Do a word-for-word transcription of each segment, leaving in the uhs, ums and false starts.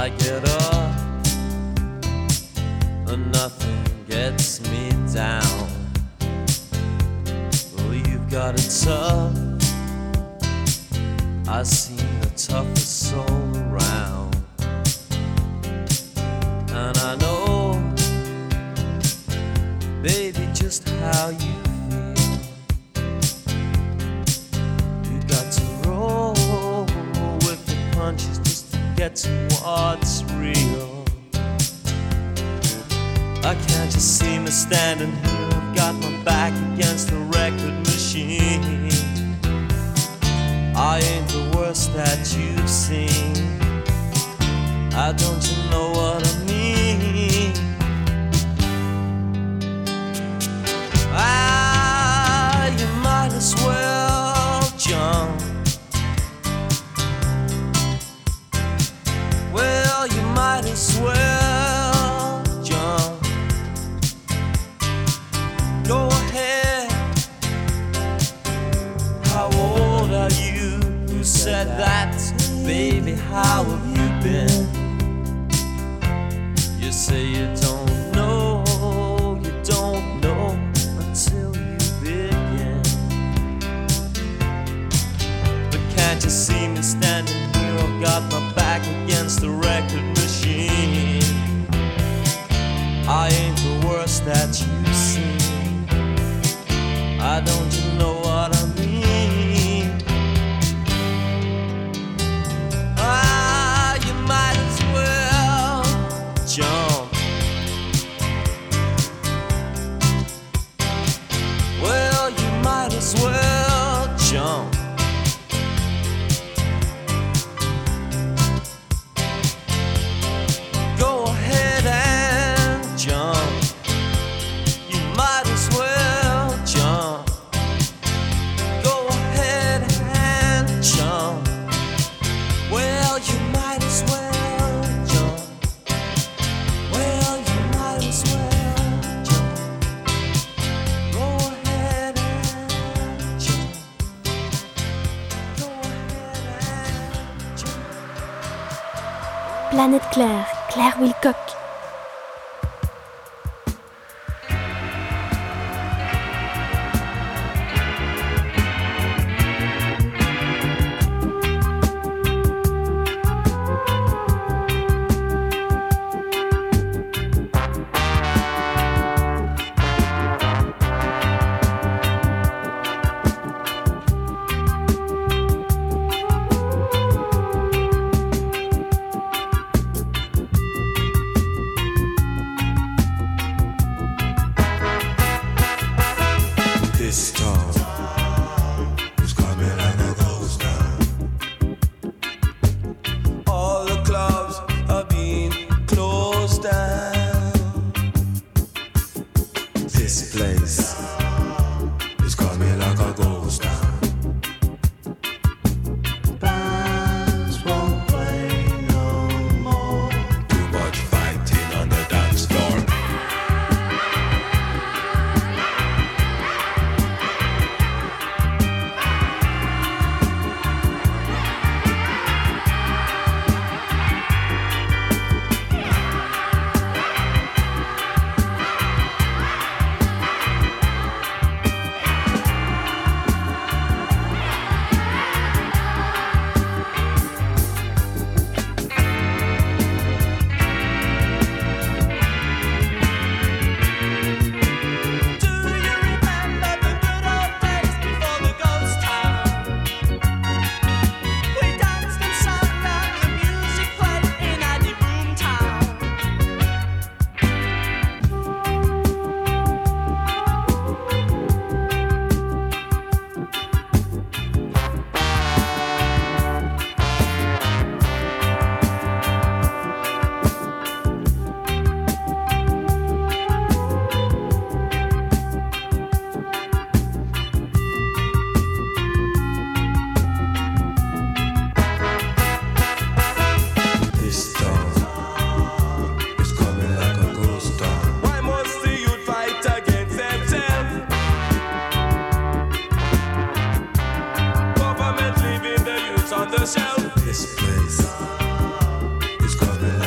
I get up and nothing gets me down. Well, you've got it tough. I've seen the toughest soul around, and I know, baby, just how you feel. You got to roll with the punches just to get to what's real. I can't just see me standing here. I've got my back against the record machine. I ain't the worst that you've seen. I don't you know what I mean? Ah, you might as well jump. Well, you might as well jump. Go ahead. How old are you? Who said that? Baby, how have you been? You say you don't know, you don't know until you begin. But can't you see me standing here? I've got my back against the record machine. I ain't the worst that you've seen. I don't you know what I mean? Ah, you might as well jump. Well, you might as well jump. Go ahead and jump. You might as well jump. Go ahead and jump. Well, you might as well jump. Well, you might as well jump. Go ahead and jump. Go ahead and jump. Planète Claire, Claire Wilcock. This storm is coming like a ghost town. All the clubs are being closed down. This place is coming like a ghost town. Bands won't play no more. Too much fighting on the dance floor. on the shelf. This place is coming.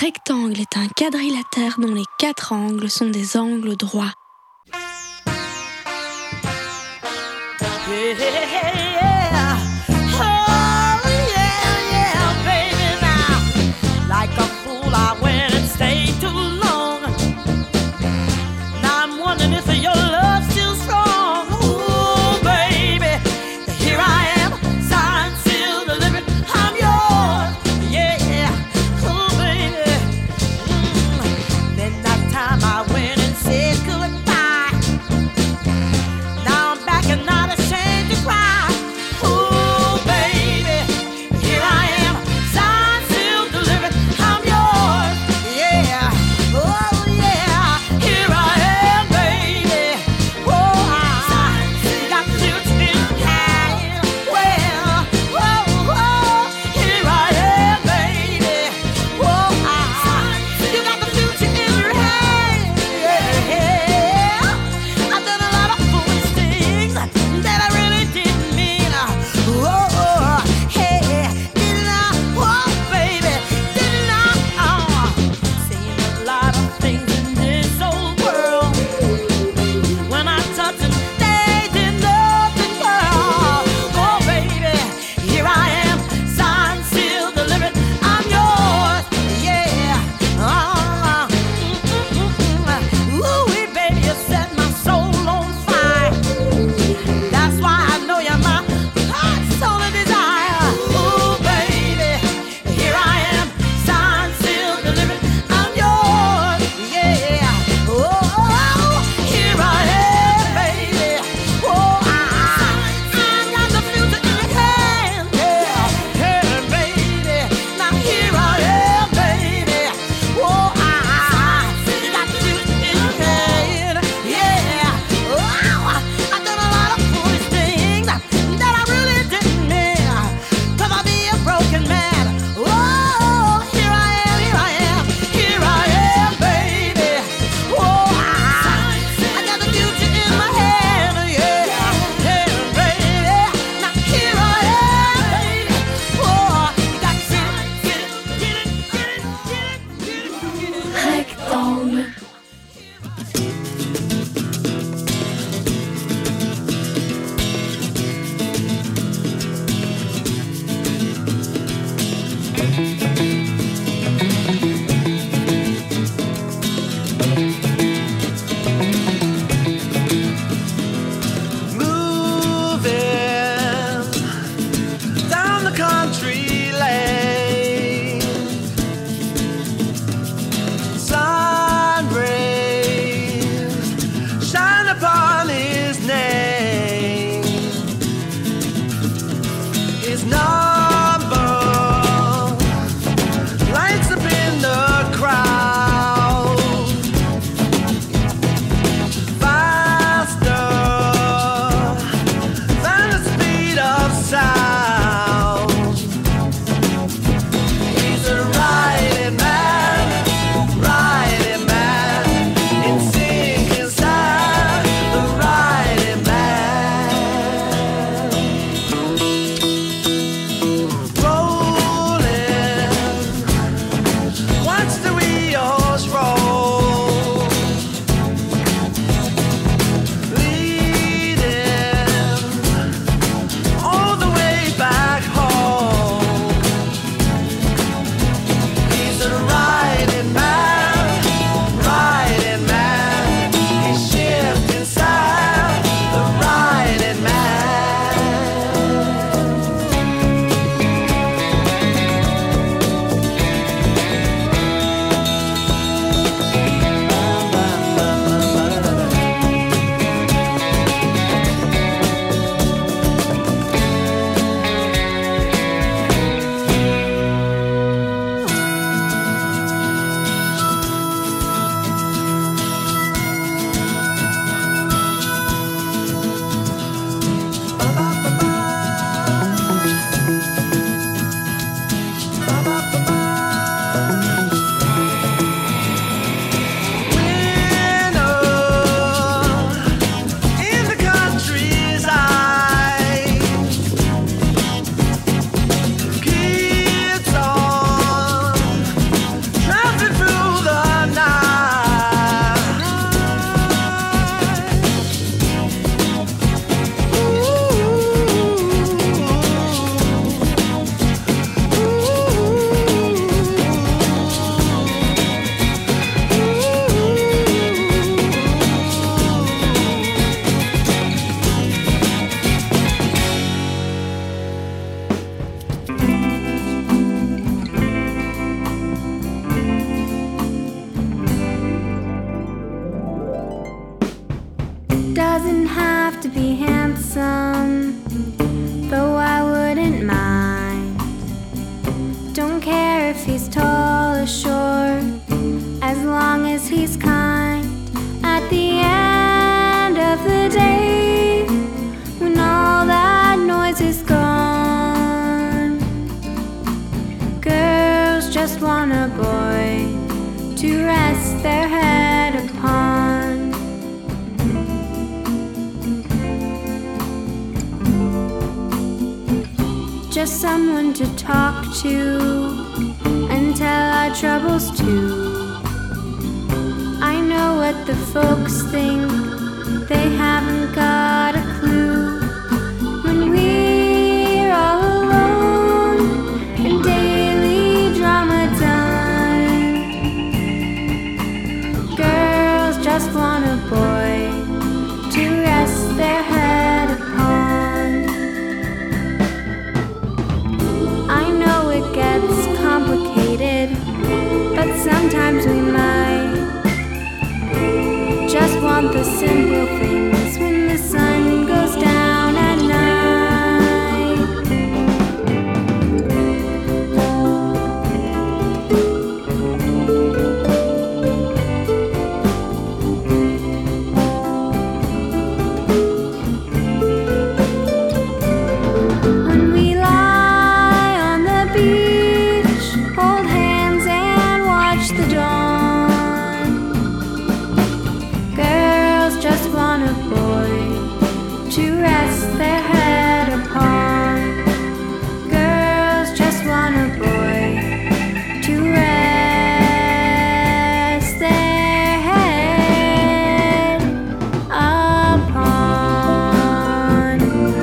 rectangle est un quadrilatère dont les quatre angles sont des angles droits. Yeah, yeah. Oh, yeah, yeah, baby, now. Like a fool, I went and stayed too long. Now I'm wondering if your love's still strong. Ooh, baby, here I am, signed, sealed, delivered, I'm yours. Yeah, oh, baby. Mm. Then that time I went and said goodbye. Now I'm back and not ashamed to cry. Ooh, baby, here I am, signed, sealed, delivered, I'm yours. Yeah, oh yeah, here I am, baby. Oh, I got the future in hand. Well, oh, oh, here I am, baby. Oh, I, you got the future in your hand. Yeah, I've done a lot of foolish things that I really didn't mean. Oh, hey, didn't I? Oh, baby, didn't I? Oh, seen a lot of things in this old world. When I touch them, they did nothing, girl. Oh, baby, here I am, signed, sealed, delivered, I'm yours. Yeah, uh, mm, mm, mm, mm. Ooh, baby, you set my soul on fire. That's why I know you're my heart's soul and desire. Ooh, baby, here I am, signed, sealed, delivered, I'm yours. Yeah, oh, here I am, baby. Oh, I, I got the future in your hand. Yeah, yeah, baby. Now here I am, baby. Oh, I, got the future in your hand. Yeah, oh, I've done a lot of foolish things that I really didn't mean. Cause I be a broken man. Oh, here I am, here I am, here I am, baby. Oh, I, I got the future in my hand. Yeah, yeah, baby. Now here I am, baby. Oh, you got to get it, get it, get it, get it, get it, get it, get it. Rectangle. Moving down the country lane, sun rays shine upon his name. His number lights up in the crowd. doesn't have to be handsome, though I wouldn't mind. Don't care if he's tall or short, as long as he's kind. At the end of the day, when all that noise is gone, girls just want a boy to rest their head upon. Just someone to talk to and tell our troubles to. I know what the folks think, they haven't got a clue. When we're all alone in daily drama time, girls just want a boy to rest their head upon. I know it gets complicated, but sometimes we might just want the simple things when the sun goes down at night. When we lie on the beach, hold hands and watch the dawn, just want a boy to rest their head upon. Girls just want a boy to rest their head upon.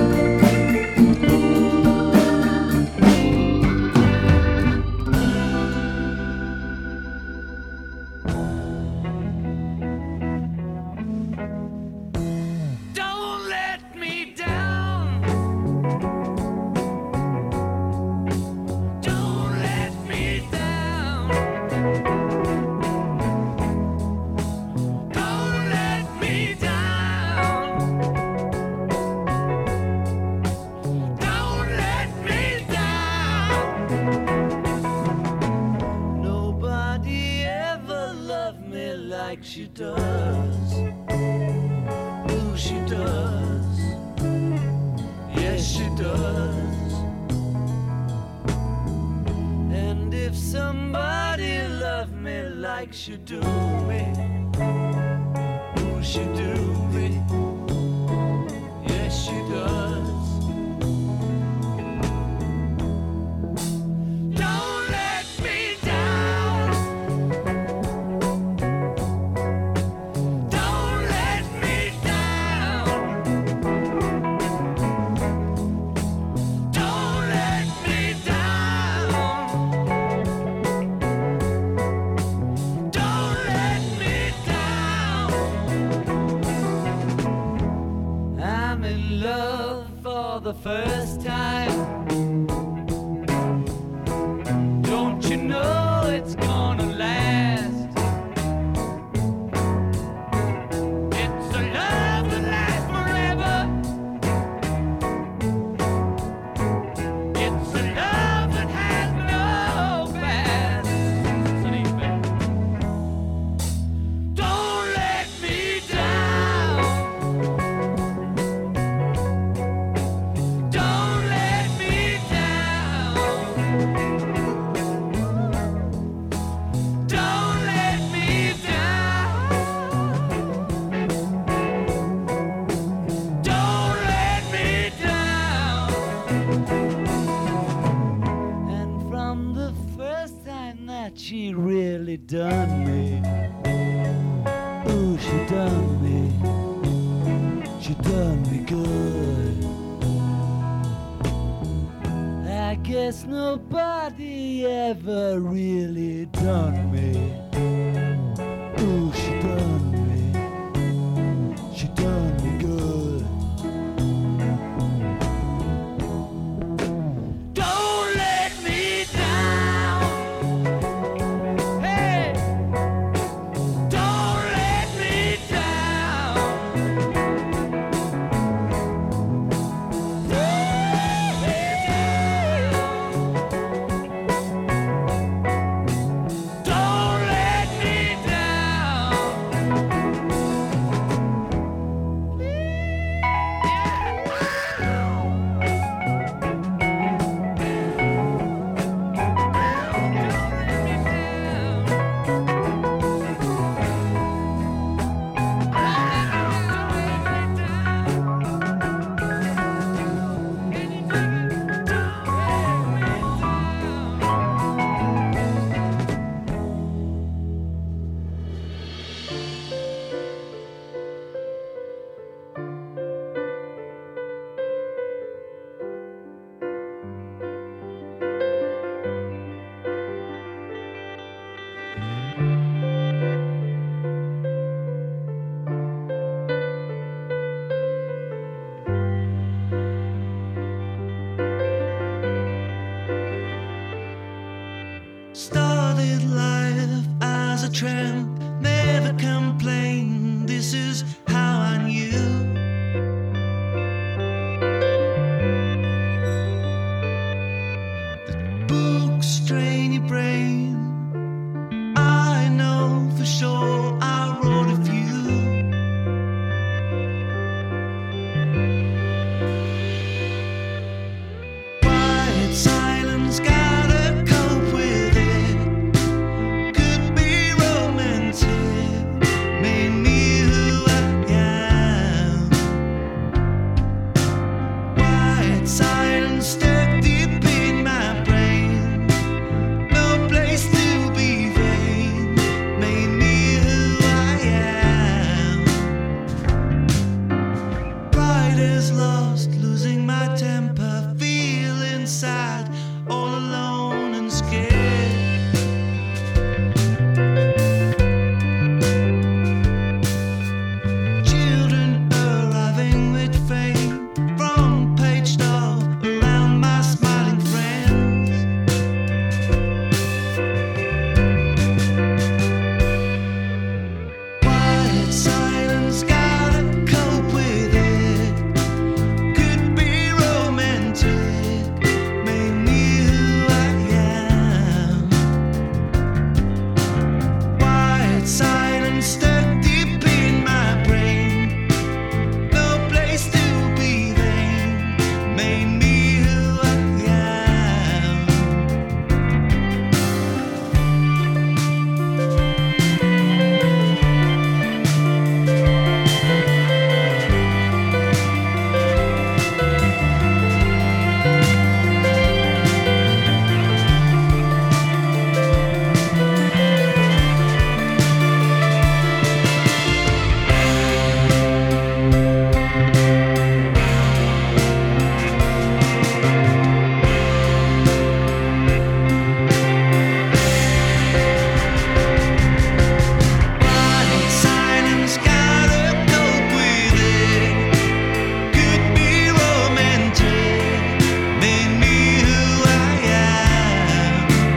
Like she does, ooh, she does, yes, she does. And if somebody loved me like she do me, ooh, she do me, yes, she does. Don't let me down. The first time, don't you know it's gonna last? It's a love that lasts forever. It's a love that has no past. Don't let me down. Don't let me down. Don't let me down. Don't let me down. And from the first time that she really done me, ooh, she done me, she done me good. I guess nobody ever really done me. Ooh, she done me, she done me good. Don't let me down. Hey, don't let me down. tramp, never complain. This is how I knew. The books strain your brain. I know for sure I wrote a few. Quiet silence, gotta cope with it. Could be romantic, made me who I am. Quiet silence stuck deep in my brain. No place to be vain, made me who I am. Pride is lost, losing my temper, feeling sad, all alone and scared. Children arriving with fame, front page stuff around my smiling friends. Quiet silence, gotta cope with it. Could be romantic, made me who I am. Quiet silence stuck deep in my brain. No place to be vain, made me who I am. Quiet silence, gotta cope with it. Could be romantic, made me who I am.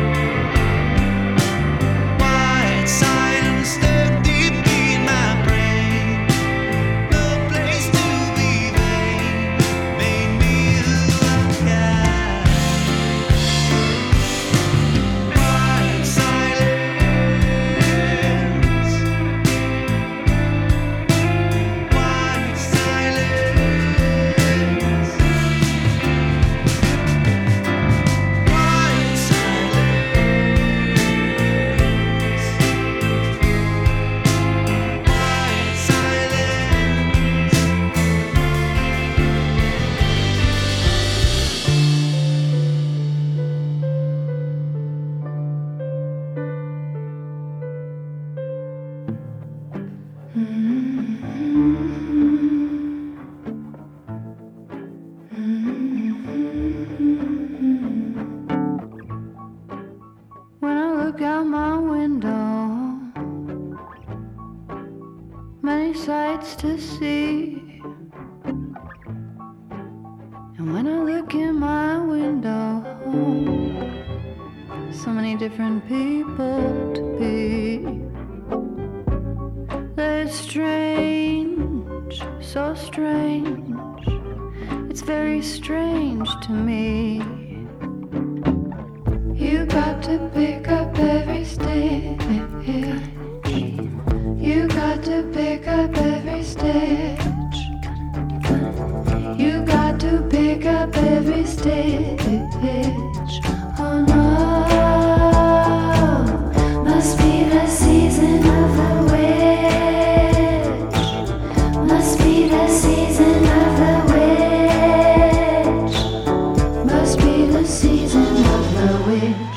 Quiet silence stuck deep in my brain. No place to be vain, made me who I am. Quiet silence. Quiet silence. Quiet When I look out my window, many sights to see. And when I look in my window, so many different people to be. They're strange, so strange. It's very strange to me. You got to pick up every stitch. You got to pick up every stitch. You got to pick up every stitch. Oh no, must be the season of the witch. Must be the season of the witch. Must be the season of the witch.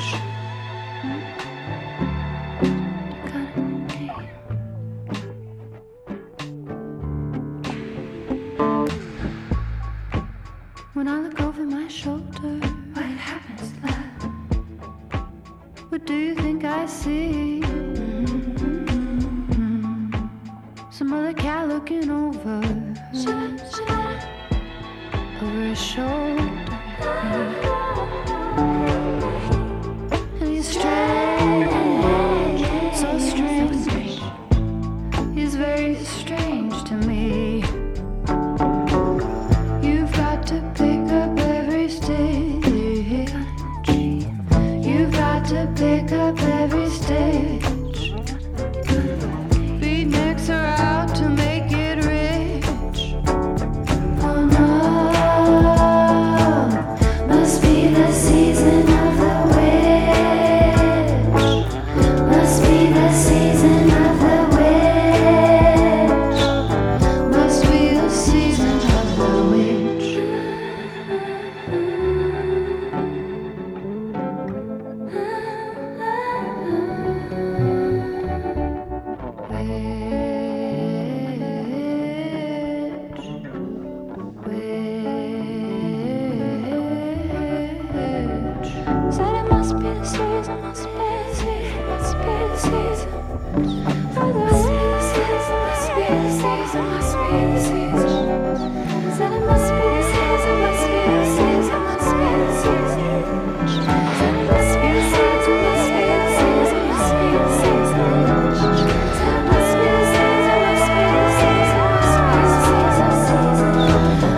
When I look over my shoulder, what happens, love? What do you think I see? Mm-hmm. Some other cat looking over, over his shoulder. And he's strange, so strange. very strange to me. You've got to pick up every stage. You've got to pick up every stage. Beatniks are out to make it rich. Oh no, must be the season of the witch. Must be the season of the witch. Must be the season of the witch. Said it must be the season, must be the season, must be the season. For the must be the season, must be the season, must be the season. Said it must be the season, must be the season, must be the season. Said it must be the season, must be the season, must be the season. Said it must be the season, must be the season, must be the season.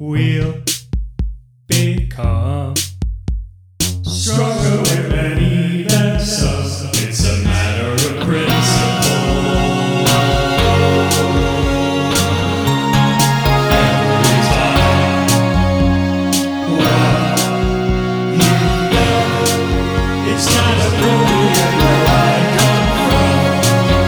we'll become stronger with an even so. It's a matter of principle. Every time what you know, it's not appropriate where I come from.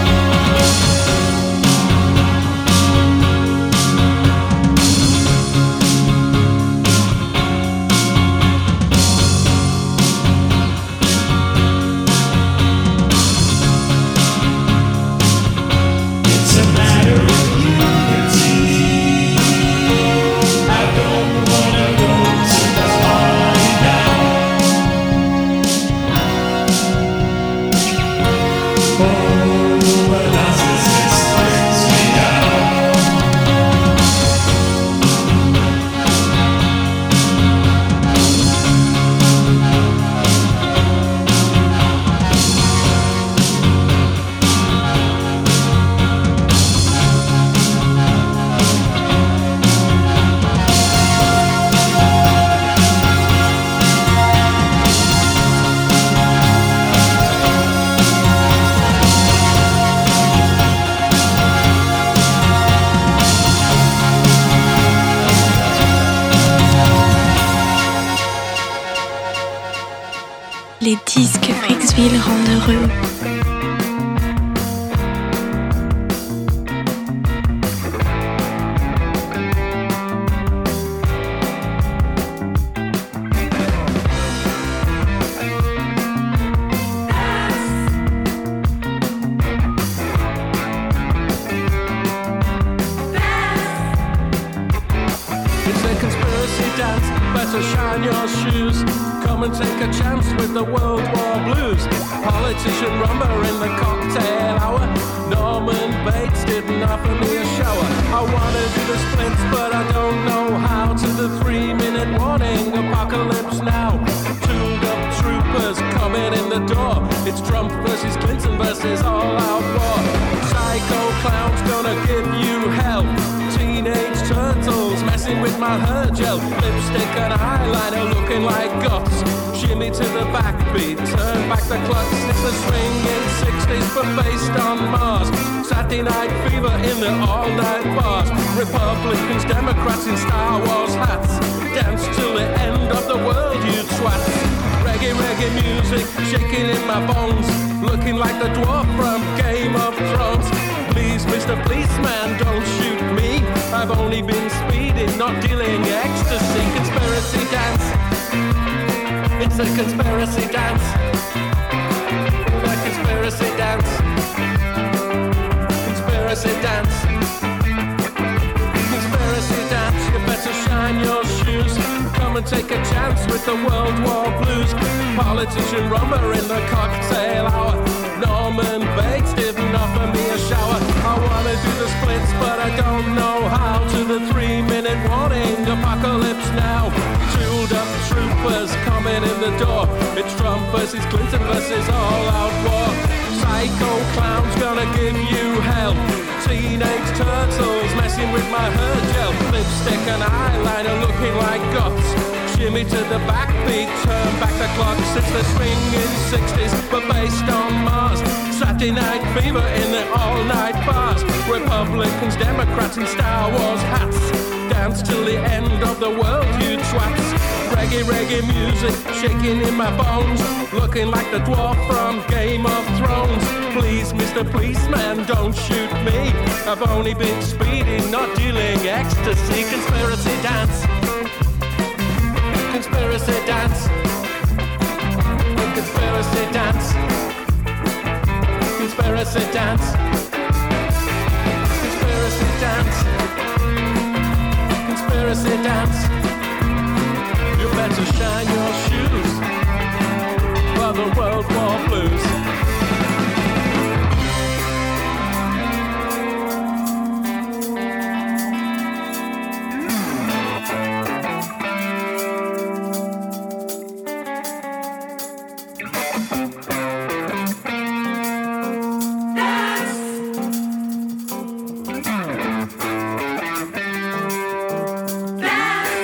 It's a matter of unity. I don't wanna go to the party now. Oh, but narcissist brings me down. Les disques Brixville rendent heureux. It's a conspiracy dance, better shine your shoes. Come and take a chance with the World War blues. Politician rumber in the cocktail hour. Norman Bates didn't offer me a shower. I wanna do the splits, but I don't know how. To the three minute warning, apocalypse now. Tuned up troopers coming in the door. It's Trump versus Clinton versus all out war. Psycho clowns gonna give you hell. Teenage turtles messing with my hair gel. Lipstick and eyeliner looking like guts. Shimmy to the backbeat, turn back the clock. It's the swinging sixties but based on Mars. Saturday Night Fever in the all-night bars. Republicans, Democrats in Star Wars hats. Dance till the end of the world, you twats. Reggae, reggae music shaking in my bones. Looking like the dwarf from Game of Thrones. Please, Mister Policeman, don't shoot me. I've only been speeding, not dealing ecstasy. Conspiracy dance. It's a conspiracy dance. A conspiracy dance. Conspiracy dance. Conspiracy dance. You better shine your shoes. Come and take a chance with the World War blues. Politician rummer in the cocktail hour. Norman Bates didn't offer me a shower. I wanna do the splits, but I don't know how. To the three minute warning, apocalypse now. Tooled up troopers coming in the door. It's Trump versus Clinton versus all out war. Psycho clowns gonna give you hell. Teenage turtles messing with my hair gel. Lipstick and eyeliner looking like guts. Shimmy to the backbeat, turn back the clocks. It's the swinging sixties, but based on Mars. Saturday Night Fever in the all-night bars. Republicans, Democrats in Star Wars hats. Dance till the end of the world, you twats. Reggae, reggae music shaking in my bones. Looking like the dwarf from Game of Thrones. Please, Mister Policeman, don't shoot me. I've only been speeding, not dealing ecstasy. Conspiracy dance. Conspiracy dance. Conspiracy dance. Conspiracy dance. Conspiracy dance. Conspiracy dance. You better shine your shoes for the World War blues. Dance.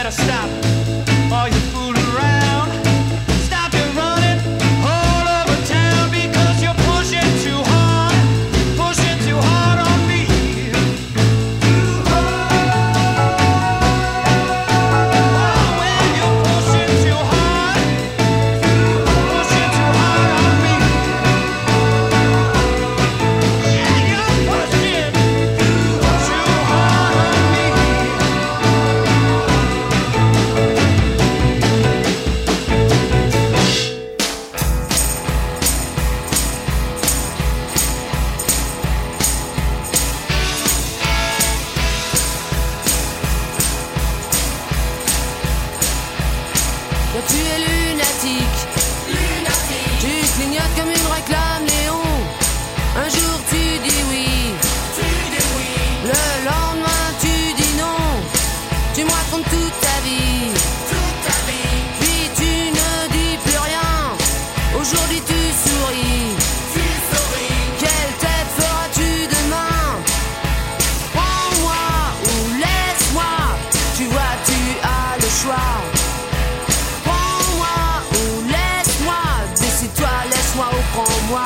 better stop all you fooling around. Stop your running all over town because you're pushing too hard, pushing too hard on me. Too hard. Oh, when you're pushing too hard, pushing too hard on me. Yeah, you're pushing too hard on me. Toi tu es lunatique, lunatique. Tu clignotes comme une réclame Léon. Un jour tu dis oui, tu dis oui. Le lendemain tu dis non. Tu me racontes toute ta vie, toute ta vie. Puis tu ne dis plus rien. Aujourd'hui tu souris, tu souris. Quelle tête feras-tu demain? Prends-moi ou laisse-moi. Tu vois tu as le choix. Prends-moi ou laisse-moi. Décide-toi, laisse-moi ou prends-moi.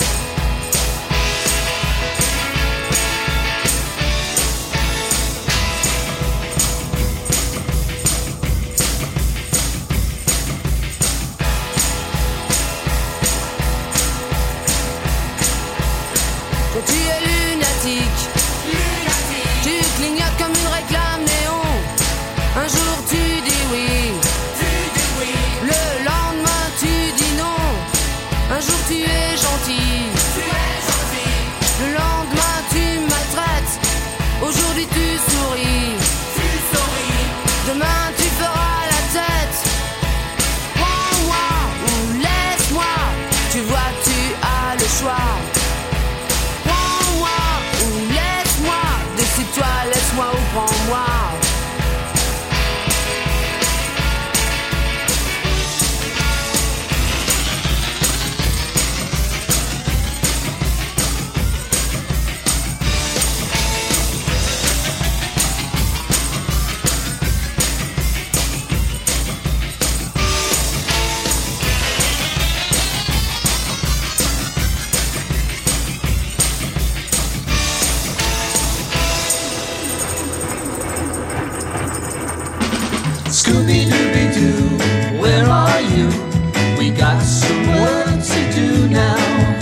Toi tu es lunatique, lunatique. Tu clignotes comme une réclame néon. Un jour tu dis oui, tu dis oui. Le lendemain tu dis non. Un jour tu es gentil, tu es gentil. Le lendemain tu maltraites. Aujourd'hui tu souris, tu souris. Demain tu feras la tête. Prends-moi ou laisse-moi. Tu vois tu as le choix. Prends-moi ou laisse-moi. Décide-toi, laisse-moi ou prends-moi. Scooby-Dooby-Doo, where are you? We got some work to do now.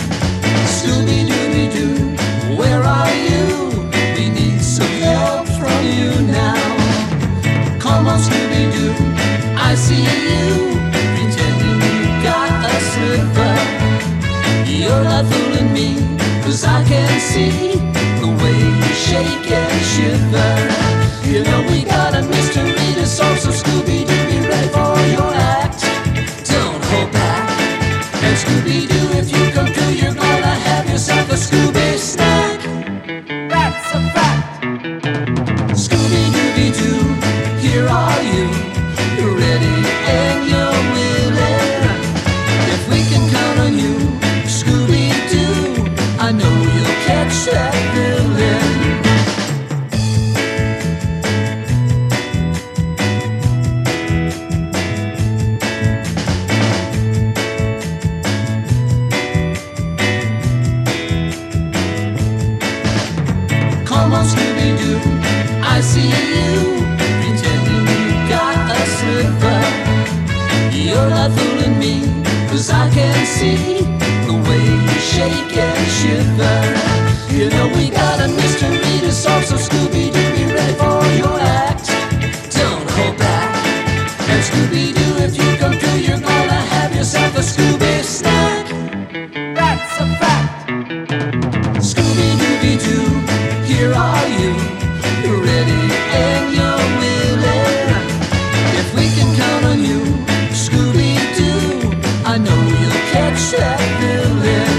Scooby-Dooby-Doo, where are you? We need some help from you now. Come on, Scooby-Doo, I see you, pretending you got a slipper. You're not fooling me, 'cause I can see the way you shake and shiver. You know we got a mystery to solve, so Scooby-Doo, be ready for your act. Don't hold back. And Scooby-Doo, if you come through, you're gonna have yourself a Scooby snack. That's a fact. Scooby-Dooby-Doo, here are you. You're ready and you're willing. If we can count on you, Scooby-Doo, I know you'll catch that villain. Come on, Scooby-Doo, I see you, pretending you got a slipper. You're not fooling me, 'cause I can see the way you shake and shiver. You know we got a mystery to solve, so Scooby-Doo, be ready for your act. Don't hold back. And Scooby-Doo, if you come through, you're gonna have yourself a Scooby snack. That's a fact. Scooby-Dooby-Doo, here are you. You're ready and you're willing. If we can count on you, Scooby-Doo, I know you'll catch that villain.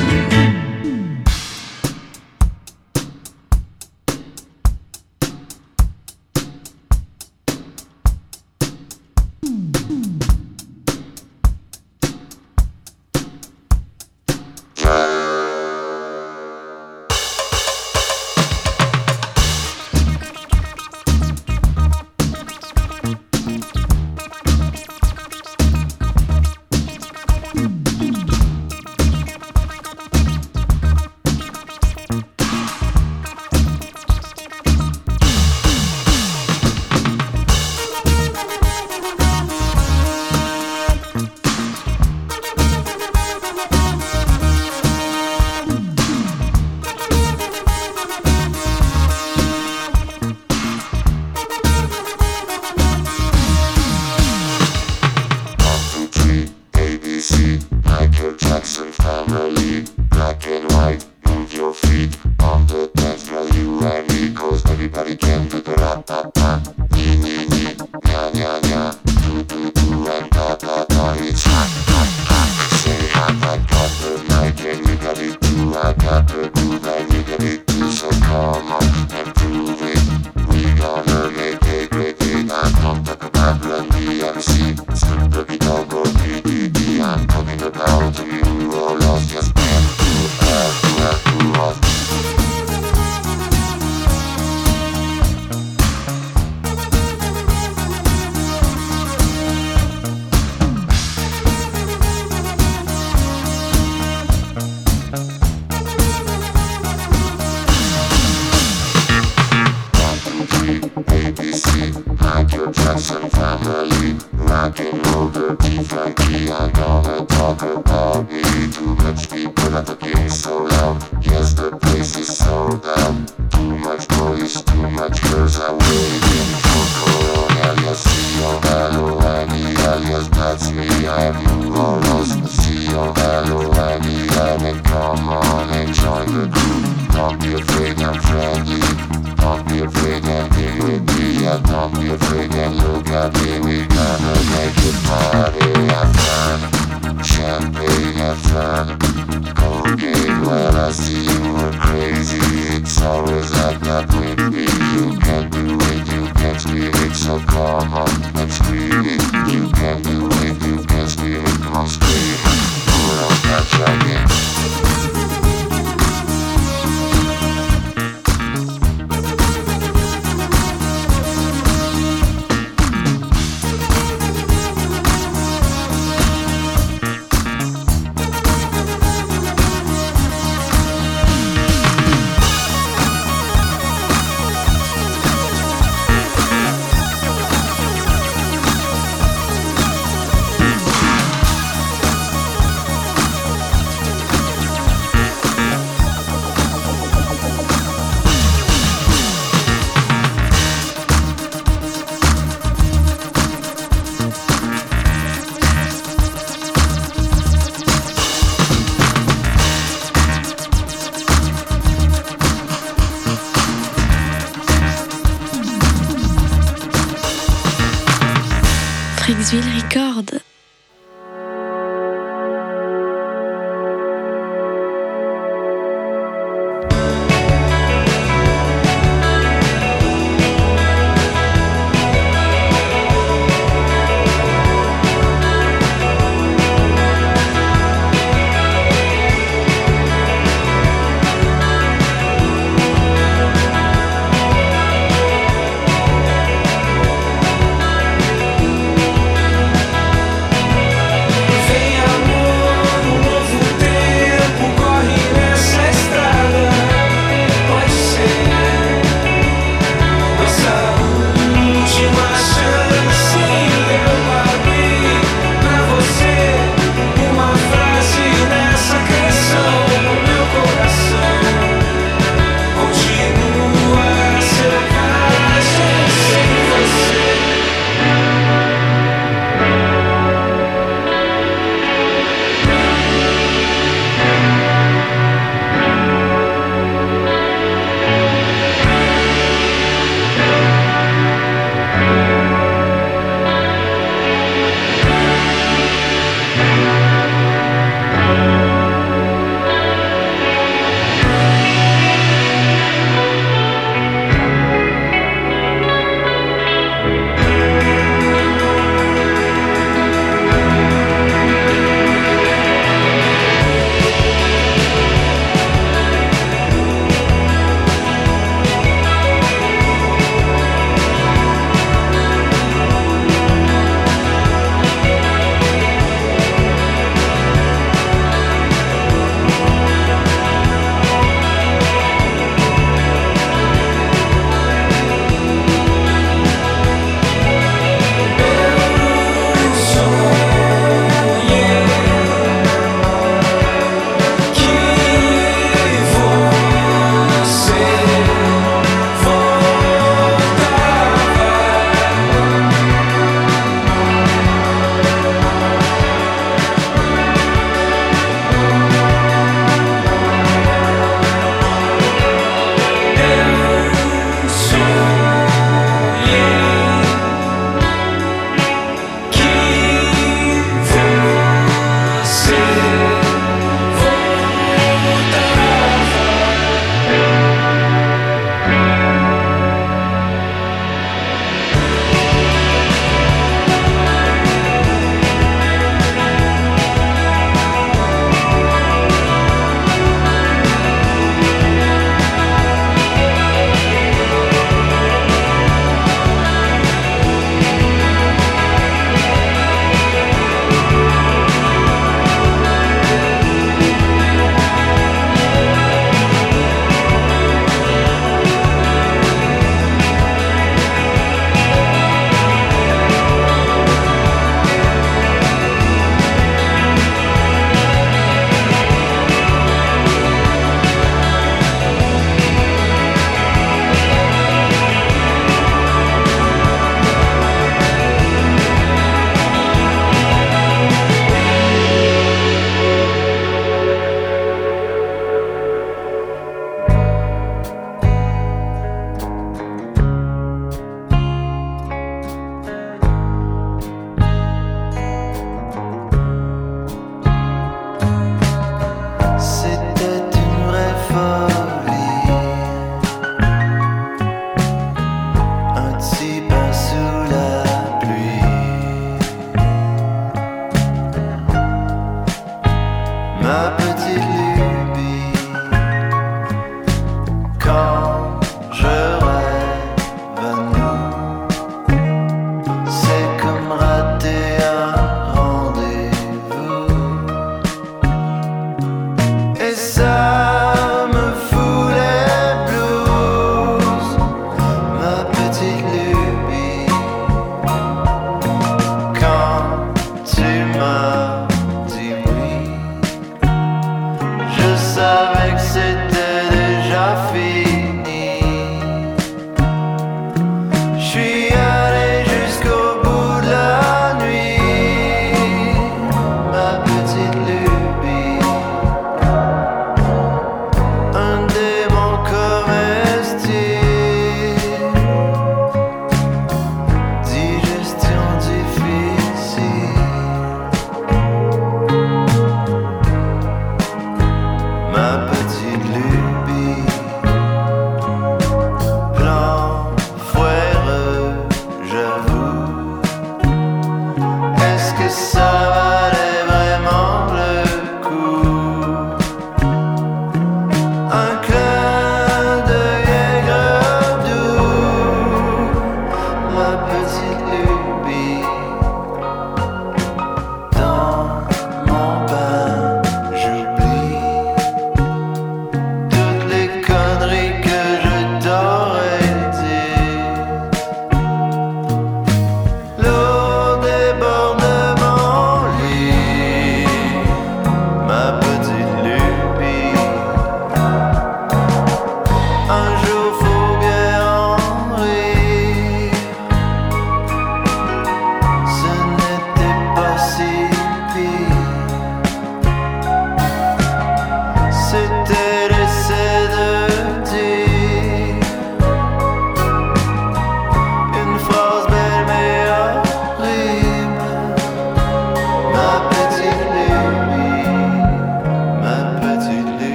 Freaksville